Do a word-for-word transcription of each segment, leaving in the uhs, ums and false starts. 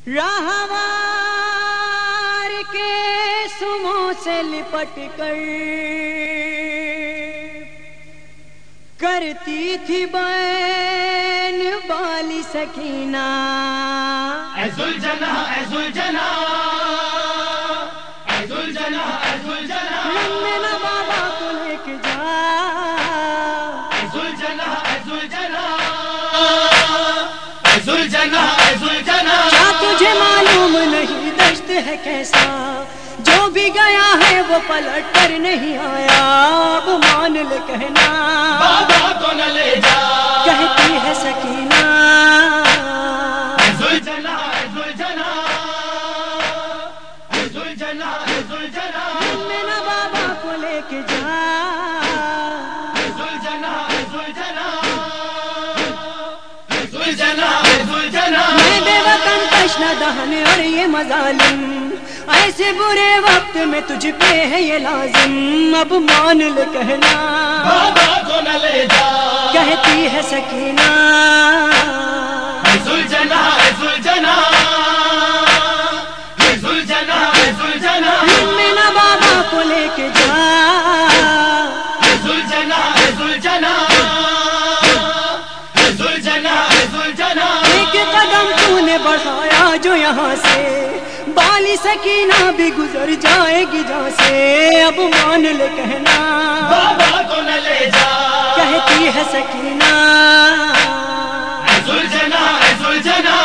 راہوار کے سموں سے لپٹ کر کرتی تھی بین بالی سکینہ، اے ذوالجناح اے ذوالجناح اے ذوالجناح اے ذوالجناح مینا بابا کو لے کے جا، اے ذوالجناح اے ذوالجناح اے ذوالجناح اے ذوالجناح کیا تجھے معلوم نہیں دشت ہے کیسا، جو بھی گیا ہے وہ پلٹ کر نہیں آیا، اب مان لے کہنا بابا کو نہ لے جا، کہتی ہے سکینہ، اے ذوالجناح اے ذوالجناح اے ذوالجناح اے ذوالجناح مینا بابا کو لے کے جا، اے ذوالجناح اے ذوالجناح اے ذوالجناح اے ذوالجناح میں بے وطن تشنہ دہن اور یہ مظالم، ایسے برے وقت میں تجھ پہ ہے یہ لازم، اب مان لے کہنا بابا کو نہ لے جا، کہتی ہے سکینہ، اے ذوالجناح اے ذوالجناح اے ذوالجناح اے ذوالجناح مینا بابا کو لے کے جا، اے ذوالجناح اے ذوالجناح اے ذوالجناح اے ذوالجناح ایک قدم تو نے بڑھایا جو یہاں سے، بالی سکینہ بھی گزر جائے گی جہاں سے، اب مان لے کہنا بابا کو نہ لے جا، کہتی ہے سکینہ، اے ذوالجناح اے ذوالجناح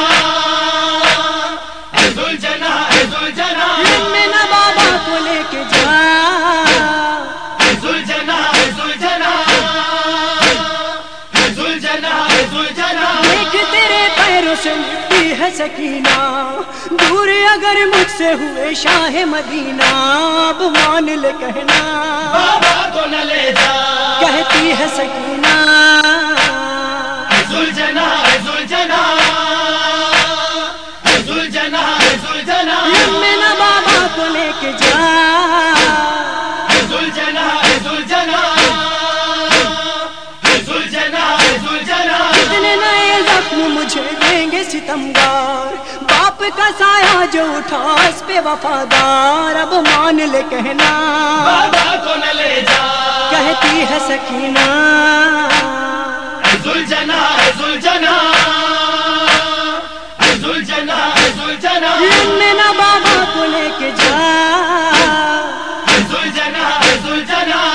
اے ذوالجناح اے ذوالجناح مینا بابا کو لے کے جا، اے ذوالجناح اے ذوالجناح اے ذوالجناح اے ذوالجناح دیکھ تیرے پیروں سے مٹی ہے سکینہ، دور اگر مجھ سے ہوئے شاہ مدینہ، اب مان لے کہنا بابا کو نہ لے جا، کہتی ہے سکینہ، اے ذوالجناح اے ذوالجناح اے ذوالجناح اے ذوالجناح مینا بابا کو لے کے جا، اے ذوالجناح اے ذوالجناح اے ذوالجناح اے ذوالجناح اتنے نئے زخم مجھے دیں گے ستمگار، باپ کا سایہ جو اٹھا اس پہ وفادار، اب مان لے کہنا بابا کو نہ لے جا، کہتی ہے سکینہ، اے ذوالجناح اے ذوالجناح اے ذوالجناح اے ذوالجناح مینا بابا کو لے کے جا، اے ذوالجناح اے ذوالجناح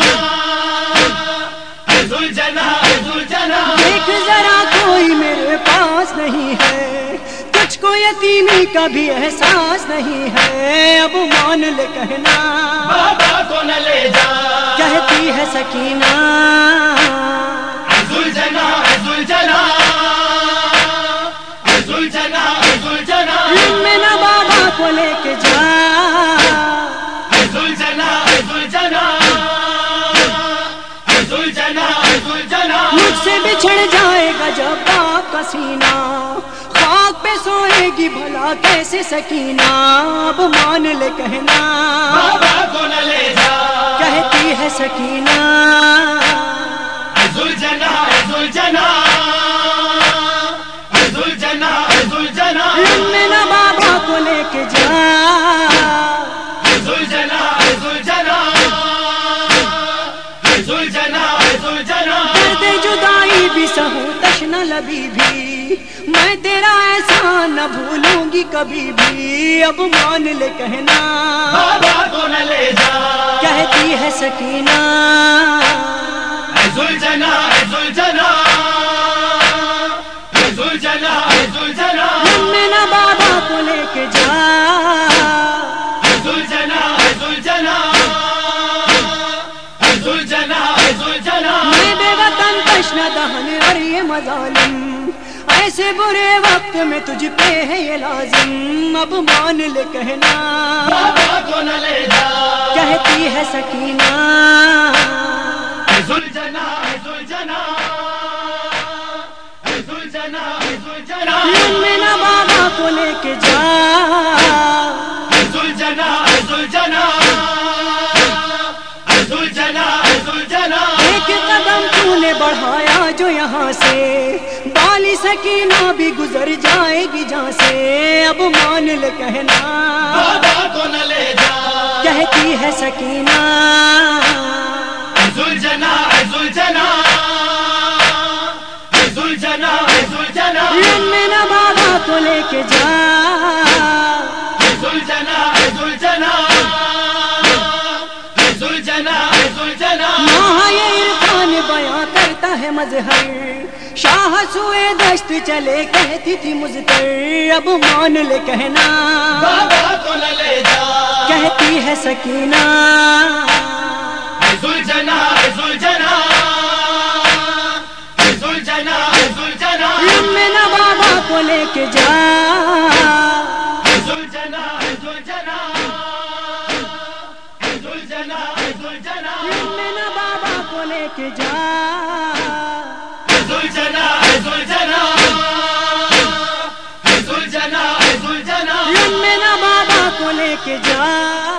اے ذوالجناح اے ذوالجناح دیکھ ذرا کوئی میرے پاس نہیں ہے، تجھ کو یتیمی کا بھی احساس نہیں ہے، اب مان لے کہنا بابا کو نہ لے جا، کہتی ہے سکینہ، اے ذوالجناح اے ذوالجناح اے ذوالجناح اے ذوالجناح مینا بابا کو لے کے جا، اے ذوالجناح اے ذوالجناح اے ذوالجناح اے ذوالجناح مجھ سے بچھڑ جائے گا جب باپ کا سینہ، خاک پہ سوئے گی بھلا کیسے سکینہ، اب مان لے کہنا بابا کو نہ لے جا، کہتی ہے سکینہ، اے ذوالجناح اے ذوالجناح اے ذوالجناح اے ذوالجناح مینا بابا کو لے کے جا، اے ذوالجناح اے ذوالجناح اے ذوالجناح اے ذوالجناح درد جدائی بھی سہوں تشنہ لبی بھی، میں تیرا احسان نہ بھولوں گی کبھی بھی، اب مان لے کہنا بابا کو نہ لے جا، کہتی ہے سکینہ، اے ذوالجناح اے ذوالجناح اے ذوالجناح اے ذوالجناح مینا بابا کو لے کے جا، اے ذوالجناح اے ذوالجناح اے ذوالجناح اے ذوالجناح میں بے وطن تشنہ دہن اور یہ مظالم، ایسے برے وقت میں تجھ پہ ہے یہ لازم، اب مان لے کہنا بابا کو نہ لے جا، کہتی ہے سکینہ، اے ذوالجناح اے ذوالجناح اے ذوالجناح اے ذوالجناح مینا بابا کو لے کے جا، اے ذوالجناح اے ذوالجناح اے ذوالجناح اے ذوالجناح ایک قدم تو نے بڑھایا جو یہاں سے، بالی تیری سکینہ بھی گزر جائے گی جہاں سے، اب مان لے کہنا بابا کو نہ لے جا، کہتی ہے سکینہ ذوالجنا ذوالجنا ذوالجنا ذوالجنا میں نہ بابا کو لے کے جا، ذوالجنا ذوالجنا ذوالجنا ذوالجنا وہاں یہ عرفان بیاں کرتا ہے مظہر، شاہ سوئے دشت چلے کہتی تھی مزتر، اب مان لے کہنا بابا کو نہ لے جا، کہتی ہے سکینہ ذوالجنا ذوالجنا ذوالجنا ذوالجنا میں نہ بابا کو لے کے جا، ذوالجنا ذوالجنا ذوالجنا ذوالجنا میں نہ بابا کو لے کے جا، ذوالجنا ذوالجنا ذوالجنا ذوالجنا میں نہ بابا کو لے کے جا۔